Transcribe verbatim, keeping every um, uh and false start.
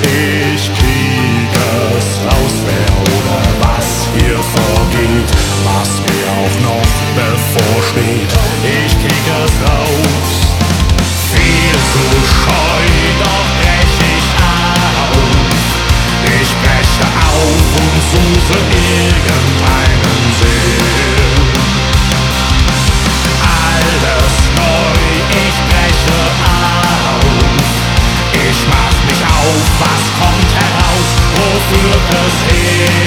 Ich krieg es raus, wer oder was hier vorgeht, was mir auch noch bevorsteht. Ich krieg es raus. Viel zu scheu, doch brech ich auf. Ich breche auf und suche irgendeinen Sinn. Alles neu, ich breche auf. Ich mach mich auf, was kommt heraus, wo führt es hin?